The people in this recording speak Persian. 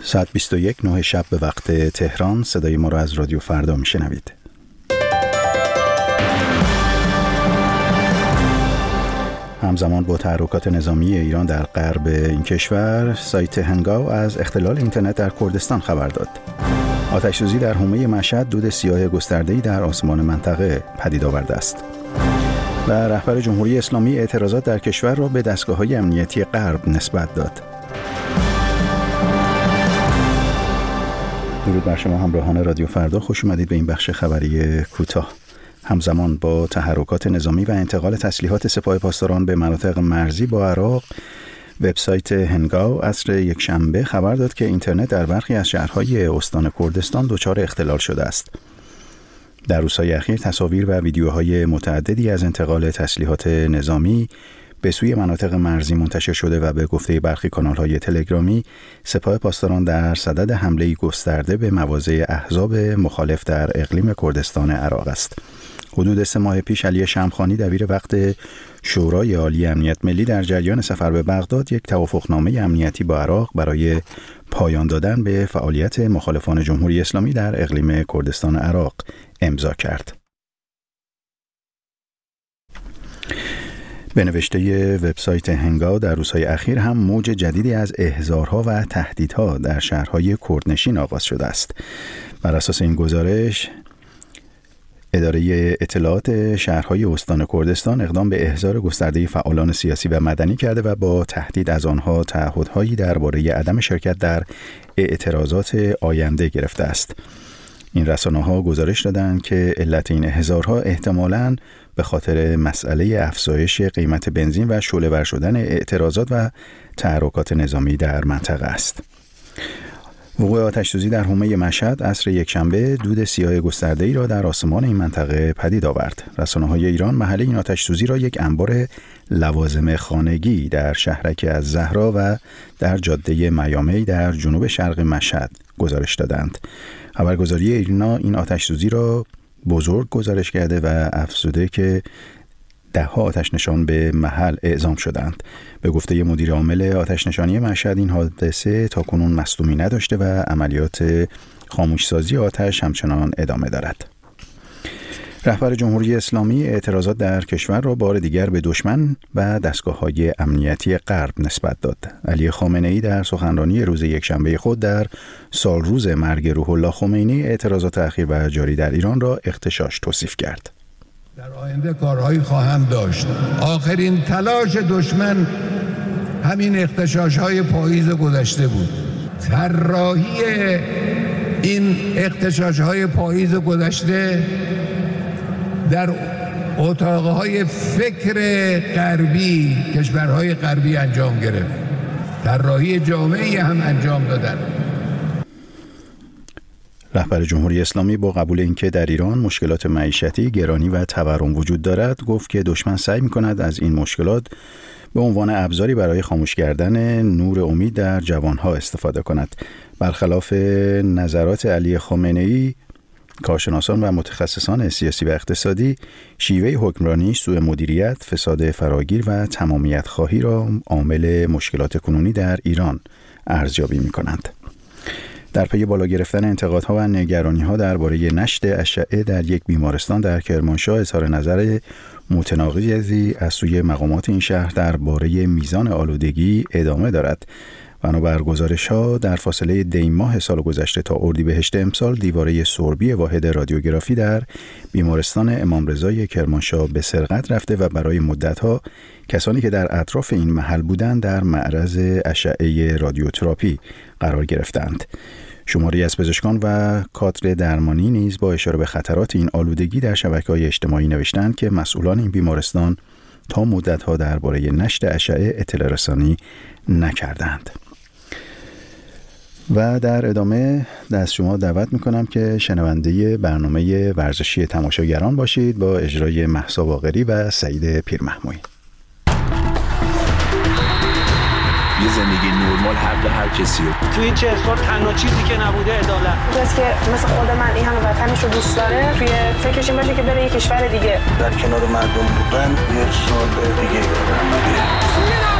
ساعت 21:09 شب به وقت تهران صدای ما را از رادیو فردا میشنوید. همزمان با تحرکات نظامی ایران در غرب این کشور، سایت هنگاو از اختلال اینترنت در کردستان خبر داد. آتش‌سوزی در حومه مشهد دود سیاه گسترده‌ای در آسمان منطقه پدید آورده است. و رهبر جمهوری اسلامی اعتراضات در کشور را به دستگاه‌های امنیتی غرب نسبت داد. درود بر شما همراهان رادیو فردا، خوش اومدید به این بخش خبری کوتاه. همزمان با تحرکات نظامی و انتقال تسلیحات سپاه پاسداران به مناطق مرزی با عراق، وبسایت هنگاو عصر یکشنبه خبر داد که اینترنت در برخی از شهرهای استان کردستان دچار اختلال شده است. در روزهای اخیر تصاویر و ویدیوهای متعددی از انتقال تسلیحات نظامی به سوی مناطق مرزی منتشر شده و به گفته برخی کانال‌های تلگرامی، سپاه پاسداران در صدد حمله‌ای گسترده به مواضع احزاب مخالف در اقلیم کردستان عراق است. حدود 3 ماه پیش علی شمخانی دبیر وقت شورای عالی امنیت ملی در جریان سفر به بغداد یک توافقنامه امنیتی با عراق برای پایان دادن به فعالیت مخالفان جمهوری اسلامی در اقلیم کردستان عراق امضا کرد. به نوشته وبسایت هنگاو، در روزهای اخیر هم موج جدیدی از احضارها و تهدیدها در شهرهای کردنشین آغاز شده است. بر اساس این گزارش، اداره اطلاعات شهرهای استان کردستان اقدام به احضار گسترده فعالان سیاسی و مدنی کرده و با تهدید از آنها تعهدهایی درباره عدم شرکت در اعتراضات آینده گرفته است. این رسانه‌ها گزارش دادند که علت این احضارها احتمالاً به خاطر مسئله افزایش قیمت بنزین و شعله‌ور شدن اعتراضات و تحرکات نظامی در منطقه است. وقوع آتش‌سوزی در حومه مشهد عصر یکشنبه دود سیاه گسترده‌ای را در آسمان این منطقه پدید آورد. رسانه‌های ایران محل این آتش‌سوزی را یک انبار لوازم خانگی در شهرک از زهرا و در جاده میامی در جنوب شرق مشهد گزارش دادند. خبرگزاری ایرنا این آتش‌سوزی را بزرگ گزارش کرده و افزوده که 10 آتش‌نشان به محل اعزام شدند. به گفته مدیر عامل آتش‌نشانی مشهد، این حادثه تاکنون مصدومی نداشته و عملیات خاموشسازی آتش همچنان ادامه دارد. رهبر جمهوری اسلامی اعتراضات در کشور را بار دیگر به دشمن و دستگاه‌های امنیتی غرب نسبت داد. علی خامنه‌ای در سخنرانی روز یکشنبه خود در سالروز مرگ روح الله خمینی اعتراضات اخیر و جاری در ایران را اغتشاش توصیف کرد. در آینده کارهایی خواهم داشت. آخرین تلاش دشمن همین اغتشاش‌های پاییز گذشته بود. طراحی این اغتشاش‌های پاییز گذشته در اتاقهای فکر غربی، کشورهای غربی انجام گرفت. طراحی جامعی هم انجام دادن. رهبر جمهوری اسلامی با قبول اینکه در ایران مشکلات معیشتی، گرانی و تورم وجود دارد، گفت که دشمن سعی می‌کند از این مشکلات به عنوان ابزاری برای خاموش کردن نور امید در جوانها استفاده کند. برخلاف نظرات علی خامنه‌ای، کارشناسان و متخصصان سیاسی و اقتصادی شیوه حکمرانی، سوء مدیریت، فساد فراگیر و تمامیت خواهی را عامل مشکلات کنونی در ایران ارزیابی می‌کنند. در پی بالا گرفتن انتقادها و نگرانی‌ها درباره نشت اشعه در یک بیمارستان در کرمانشاه، اظهار نظر متناقضی از سوی مقامات این شهر درباره میزان آلودگی ادامه دارد. بنابر گزارش‌ها، در فاصله دی ماه سال گذشته تا اردیبهشت امسال، دیواره سربی واحد رادیوگرافی در بیمارستان امام رضای کرمانشاه به سرقت رفته و برای مدت‌ها کسانی که در اطراف این محل بودند در معرض اشعه رادیوتراپی قرار گرفتند. شماری از پزشکان و کادر درمانی نیز با اشاره به خطرات این آلودگی در شبکه‌های اجتماعی نوشتند که مسئولان این بیمارستان تا مدت‌ها درباره نشت اشعه اطلاع رسانی نکردند. و در ادامه از شما دعوت میکنم که شنونده برنامه ورزشی تماشاگران باشید با اجرای مهسا باقری و سعید پیرمحمویی. یه زندگی نرمال حق هر کسی رو. توی این 40 سال تنها چیزی که نبوده عدالت. کسی که مثل خود من این همه وطنش رو دوست داره، توی فکرش این باشه که بره یه کشور دیگه. در کنار مردم بودن یه سال دیگه